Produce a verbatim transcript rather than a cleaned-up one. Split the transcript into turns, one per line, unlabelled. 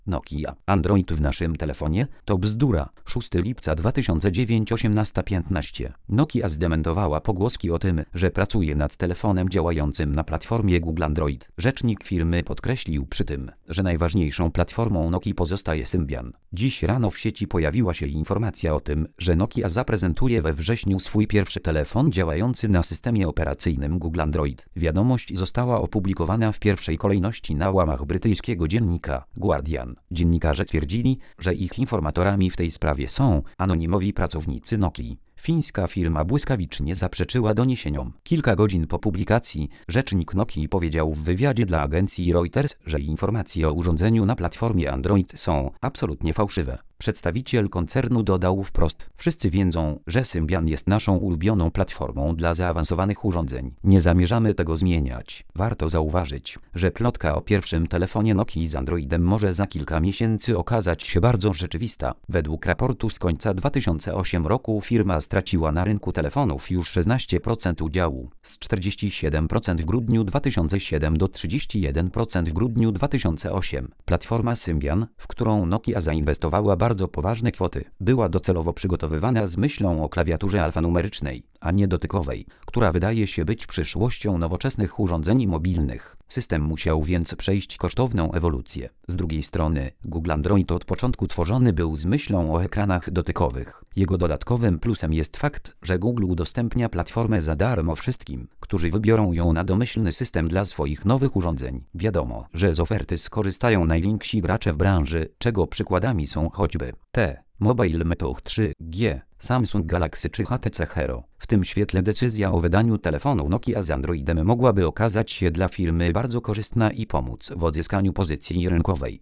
Nokia. Android w naszym telefonie? To bzdura. szóstego lipca dwa tysiące dziewiątego osiemnasta piętnaście. Nokia zdementowała pogłoski o tym, że pracuje nad telefonem działającym na platformie Google Android. Rzecznik firmy podkreślił przy tym, że najważniejszą platformą Nokii pozostaje Symbian. Dziś rano w sieci pojawiła się informacja o tym, że Nokia zaprezentuje we wrześniu swój pierwszy telefon działający na systemie operacyjnym Google Android. Wiadomość została opublikowana w pierwszej kolejności na łamach brytyjskiego dziennika Guardian. Dziennikarze twierdzili, że ich informatorami w tej sprawie są anonimowi pracownicy Nokii. Fińska firma błyskawicznie zaprzeczyła doniesieniom. Kilka godzin po publikacji rzecznik Nokii powiedział w wywiadzie dla agencji Reuters, że informacje o urządzeniu na platformie Android są absolutnie fałszywe. Przedstawiciel koncernu dodał wprost: wszyscy wiedzą, że Symbian jest naszą ulubioną platformą dla zaawansowanych urządzeń. Nie zamierzamy tego zmieniać. Warto zauważyć, że plotka o pierwszym telefonie Nokii z Androidem może za kilka miesięcy okazać się bardzo rzeczywista. Według raportu z końca dwa tysiące ósmego roku firma straciła na rynku telefonów już szesnaście procent udziału, z czterdzieści siedem procent w grudniu dwa tysiące siódmego do trzydziestu jeden procent w grudniu dwa tysiące ósmego. Platforma Symbian, w którą Nokia zainwestowała bardzo poważne kwoty, była docelowo przygotowywana z myślą o klawiaturze alfanumerycznej, a nie dotykowej, która wydaje się być przyszłością nowoczesnych urządzeń mobilnych. System musiał więc przejść kosztowną ewolucję. Z drugiej strony, Google Android od początku tworzony był z myślą o ekranach dotykowych. Jego dodatkowym plusem jest fakt, że Google udostępnia platformę za darmo wszystkim, którzy wybiorą ją na domyślny system dla swoich nowych urządzeń. Wiadomo, że z oferty skorzystają najwięksi gracze w branży, czego przykładami są choćby T Mobile Moto trzy G, Samsung Galaxy czy H T C Hero. W tym świetle decyzja o wydaniu telefonu Nokia z Androidem mogłaby okazać się dla firmy bardzo korzystna i pomóc w odzyskaniu pozycji rynkowej.